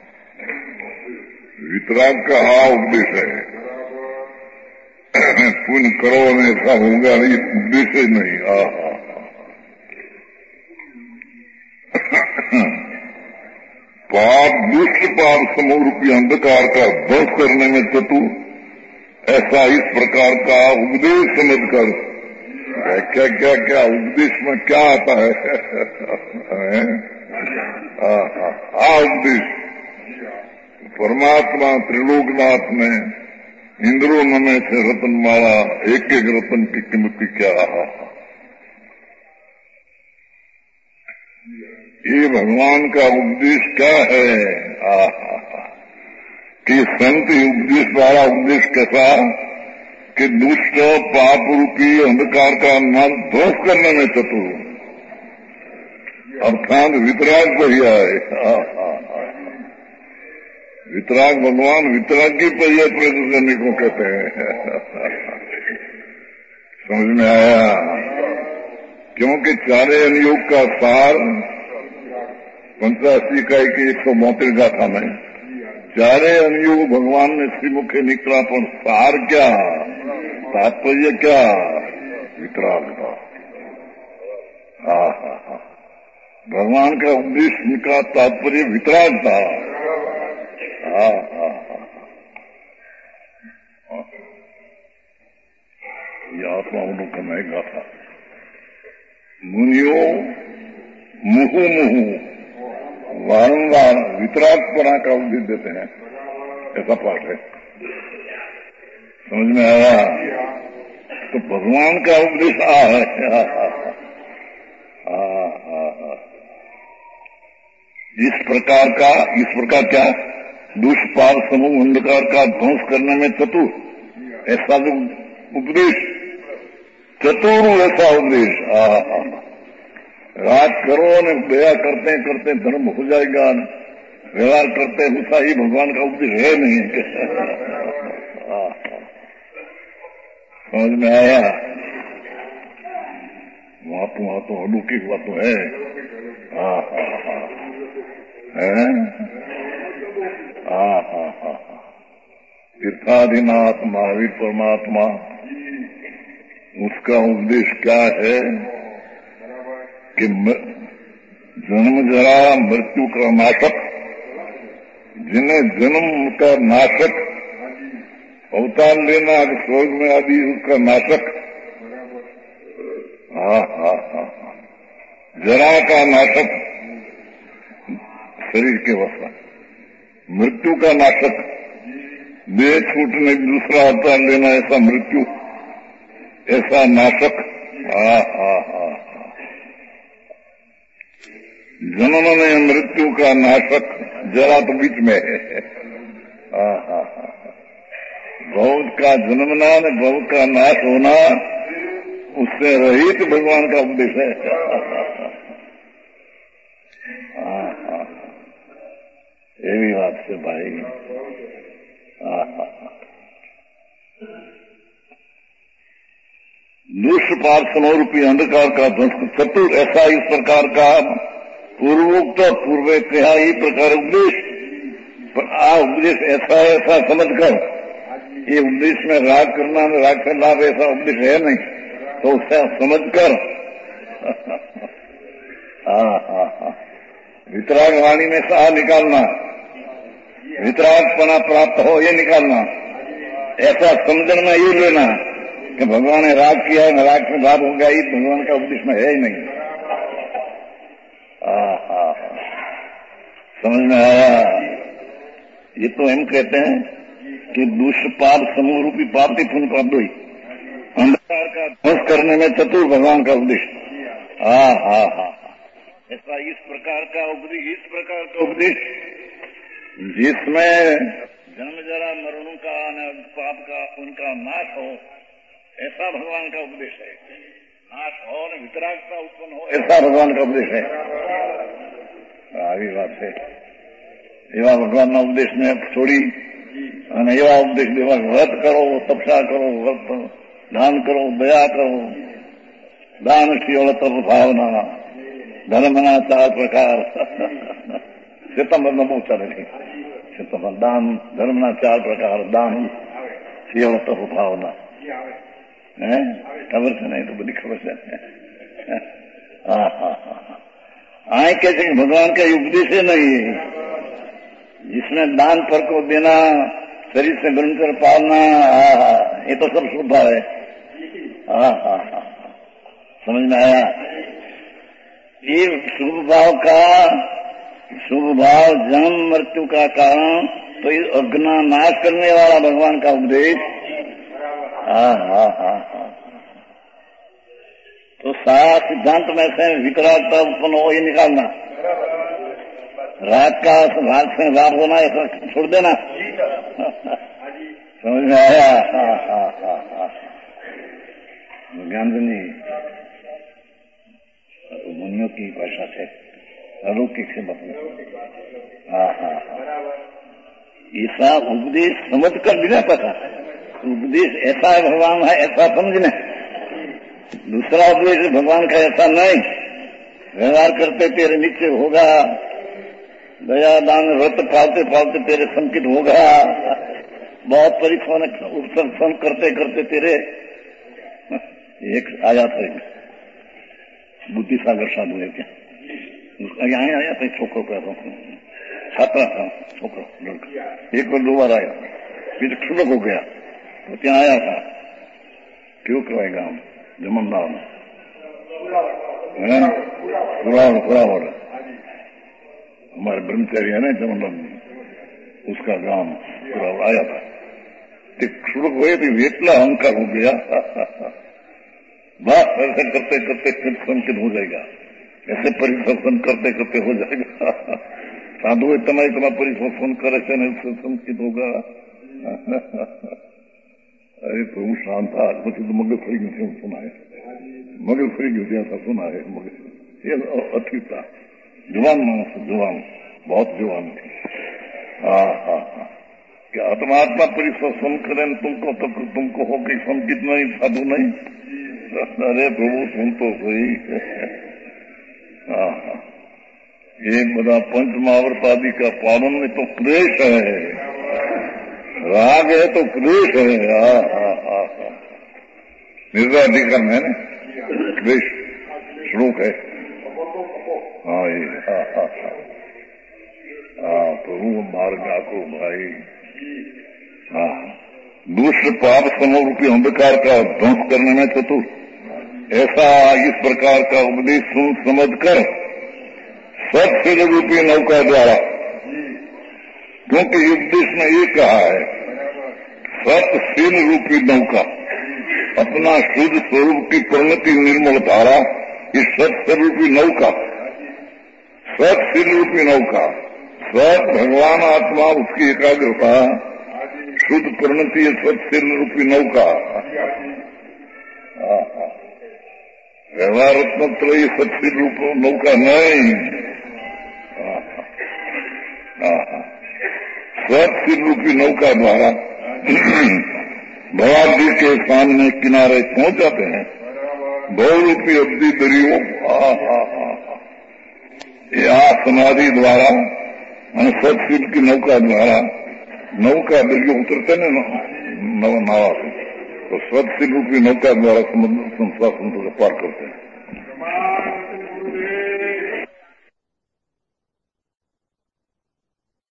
वितराग का हाँ उपदेश है। पुण्य करो नहीं ऐसा होगा नहीं, उद्देश्य नहीं। हाँ हाँ पाप दुष्ट पाप समूह रूपी अंधकार का ध्वंस करने में चतुर, ऐसा इस प्रकार का उपदेश समझकर क्या क्या क्या उपदेश में क्या आता है? आ उपदेश परमात्मा त्रिलोकनाथ ने इंद्रों में से रतनमाला एक एक रतन की कीमत क्या रहा। ये भगवान का उपदेश क्या है? आ कि संत उपदेश द्वारा उपदेश कैसा कि दुष्ट पाप रूपी अंधकार का नाम ध्वंस करने में चतुर, अर्थात वितराग भैया है। वितराग भगवान वितरागी पहिया प्रकट करने को कहते हैं। समझ में आया? क्योंकि चारे अनुयोग का सार पंचासी इकाई की एक सौ बहत्तर गाथा में चारे अनुयोग भगवान ने श्रीमुखे निकला, पर सार क्या, तात्पर्य क्या? वितराग था। हाँ हाँ हाँ भगवान का उपदेश का तात्पर्य वितराग था। हाँ हाँ हाँ ये आत्मावलोकन गाथा। मुनियों मुहु मुहु वारंवार वितरागपना का उपदेश देते हैं, ऐसा पाठ है। समझ में आया? तो भगवान का उपदेश आ है। इस प्रकार का इस प्रकार क्या दुष्पाप समूह अंधकार का ध्वंस करने में चतुर, ऐसा जो उपदेश चतुर ऐसा उपदेश। राज करो ने दया करते करते धर्म हो जाएगा, व्यवहार करते ऐसा ही भगवान का उपदेश है नहीं। समझ में आया? वहां तो वहां तो अलौकिक बात तो है। हाँ हाँ हाँ है। हाँ हाँ हाँ तीर्थाधिनाथ महावीर परमात्मा, उसका उपदेश क्या है कि जन्म जरा मृत्यु का नाशक, जिन्हें जन्म का नाशक अवतार लेना स्वर्ग में आदि उसका नाशक। हाँ हाँ हाँ जरा का नाशक शरीर के वसा, मृत्यु का नाशक देह छूटने दूसरा अवतार लेना ऐसा मृत्यु, ऐसा नाशक। हाँ हाँ हाँ जन्म में मृत्यु का नाशक, जरा तो बीच में है। हाँ हाँ हाँ बहुत का जन्मना न बहुत का नाश होना, उससे रहित भगवान का उपदेश है। हाँ हाँ ये भी बात से भाई। हाँ हाँ दुष्ट पाप समरूपी अंधकार का ध्वंस चतुर, ऐसा इस प्रकार का पूर्वोक्त पूर्व कहा ही प्रकार उपदेश, पर आ उपदेश ऐसा ऐसा समझकर, ये उपदेश में राग करना में राग का लाभ ऐसा उपदेश है नहीं, तो उससे समझकर हाँ हाँ हाँ वितराग वाणी में से आ निकालना, वितरागपना प्राप्त हो ये निकालना, ऐसा समझन में ये लेना कि भगवान ने राग किया है, राग में लाभ हो गया, ये भगवान का उपदेश में है ही नहीं। हाँ हाँ समझ में आया? ये तो हम कहते हैं कि दुष्ट पाप समूह रूपी पाप की पुण्य प्राप्त हुई, अंधकार का ध्वंस करने में चतुर भगवान का उपदेश। हाँ हाँ हाँ ऐसा इस प्रकार का उपदेश, इस प्रकार का उपदेश जिसमें जन्म जरा मरण का न पाप का उनका नाश हो, ऐसा भगवान का उपदेश है। नाश हो न वितरागता उत्पन्न हो, ऐसा भगवान का उपदेश है। આવી વાત છે। એવા ભગવાનના ઉપદેશને છોડી અને એવા ઉપદેશ દેવા વ્રત કરો, તપસ્યા કરો, વ્રત દાન કરો, દયા કરો, દાન શિવળતર ભાવના, ધર્મના ચાર પ્રકાર સિતંબરમાં બહુ ચાલે છે। સિતંબર દાન, ધર્મના ચાર પ્રકાર, દાન, શિવળતર ભાવના, હે ખબર છે ને? એ તો બધી ખબર છે। હા હા હા आए कहते हैं भगवान का उपदेश है नहीं है, जिसमें दान पर को देना, शरीर से ग्रहण कर पालना, ये तो सब शुभ भाव है। हाँ हाँ हाँ समझ में आया? ये शुभ भाव का, शुभ भाव जन्म मृत्यु का कारण, तो ये अज्ञान नाश करने वाला भगवान का उपदेश। हाँ हाँ हाँ हाँ तो सारा सिद्धांत में से विकरालता उत्पन्न हो ही निकालना, राग का राग से राग होना ऐसा छोड़ देना। समझ में आया? हाँ हाँ हाँ हाँ ज्ञान नहीं मुनियों की भाषा से अलौकिक से मतलब। हाँ हाँ ऐसा उपदेश समझ कर बिना पता, उपदेश ऐसा है भगवान है ऐसा समझना। दूसरा उपदेश भगवान का ऐसा नहीं, व्यवहार करते तेरे नीचे होगा, दया दान व्रत पालते पालते तेरे संकित होगा, बहुत परिश्रम उपसर्ग करते करते तेरे। एक आया था बुद्धि सागर साधु है क्या, उसका यहाँ आया था, छोकरो का था, छात्रा था छोकरो लड़का, एक बार दो बार आया, फिर क्षुलक हो गया तो क्या आया था, क्यों करवाएगा हम जमनदार में पुरावड़ पुरावड़ हमारे ब्रह्मचारी है ना जमनदार में, उसका गांव पुरावड़ आया था। शुरू हुए तो इतना अहंकार हो गया, बस ऐसे करते करते फिर संकित हो जाएगा, ऐसे परिश्रम करते करते हो जाएगा। साधु इतना इतना परिश्रम करे से नहीं संकित होगा। अरे प्रभु शांत था, પછી તો મગજ ફરી ગયું છે સુના है, મગજ ફરી ગયું ત્યાં था सुना है मगज। ये अति था जुबान मानस, जुबान बहुत जुबान थी। हाँ हाँ हाँ क्या आत्मात्मा परिश्रम करें तुमको तो तुमको हो गई संकित नहीं, साधु नहीं। अरे प्रभु सुन तो सही। हाँ हाँ ये बड़ा पंच महाव्रत आदि का पालन में तो क्लेश है, राग है तो क्लेश है। हाँ हाँ हाँ हाँ निर्वाधिकरण है ना, क्लेश श्लोक है। हाँ ये हाँ हाँ हाँ हाँ प्रभु मार्ग को भाई। हाँ दूसरे पाप समूह रूपी अंधकार का ध्वंस करने में चतुर, ऐसा इस प्रकार का उपदेश सुन समझ कर सत्य रूपी नौका द्वारा, क्योंकि उपदेश में ये कहा है सत्यशील रूपी नौका, अपना शुद्ध स्वरूप की परिणति निर्मल धारा, इस सत्य रूपी नौका, सत्यशील रूपी नौका, सत भगवान आत्मा उसकी एकाग्रता, शुद्ध परिणति सत्यशील रूपी नौका। व्यवहारात्मक तो ये सत्यशील रूप नौका नहीं, सत्यशील रूपी नौका द्वारा भवादी के सामने किनारे पहुंच जाते हैं। बहुरूपी अब्दी दरियों यहाँ समाधि द्वारा सत्यशील की नौका द्वारा नौका दरियों उतरते न नावा से, तो सत्यशील रूपी नौका द्वारा समुद्र संसार समुद्र पार करते हैं।